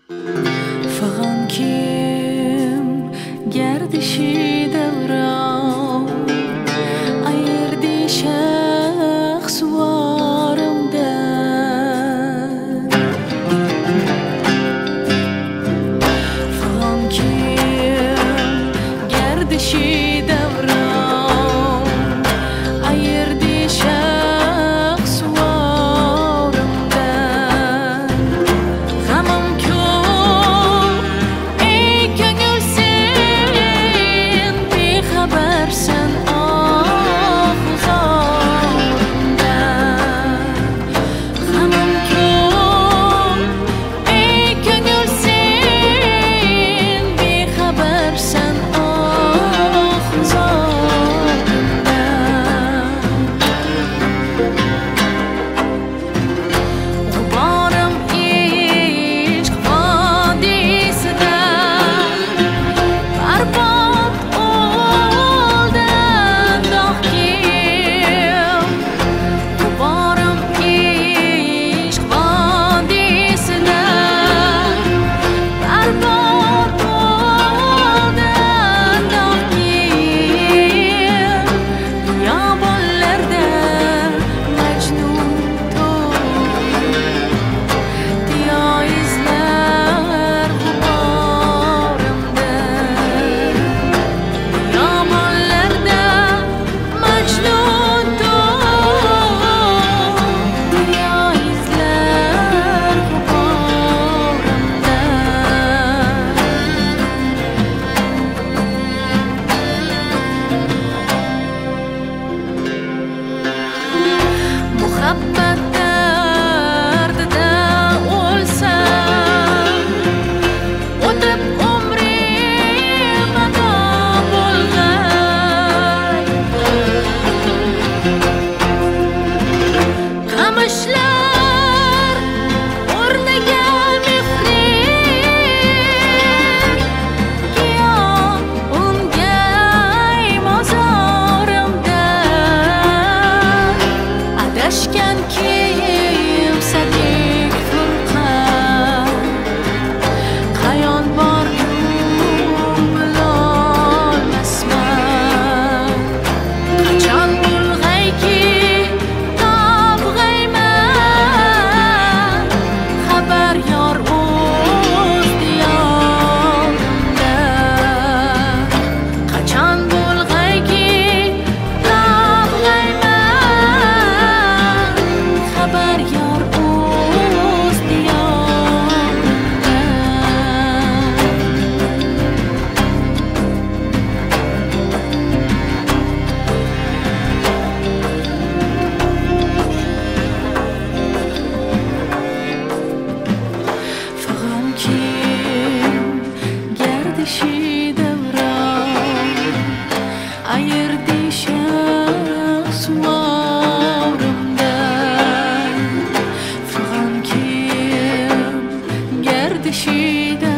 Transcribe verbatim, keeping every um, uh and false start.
فغان kim gerdişi devran ayırdı şahs varımdan. Fağan kim gerdişi devran ayırdı şahs varımdan. Gamım çok ey gönül sen bexabarsan ah uzağımdan. Gamım çok ey gönül sen bexabarsan ah uzağımdan. Gubarım ishq vodisida barbod oldan dohkim. Gubarım ishq vodisida barbod oldan dohkim. Yomg'irlarda majnun diyo izlar g'uborimda. Yomg'irlarda majnun diyo izlar g'uborimda. Muhabbat dardida o'lsam, o'tib umrim ado bo'lg'ay. Qamishlar o'rniga mehring, giyoh ungay mozorimda. Adashgan kimsadek furqat, qayon borgum bilolmasman. Qachon bulg'ayki tobg'ayman, xabar yor o'z diyorimda. Qachon bulg'ayki tobg'ayman, xabar yor o'z diyorimda. Fag'on kim gerdişi devran ayırdı şahs varımdan. Fag'on kim gerdişi devran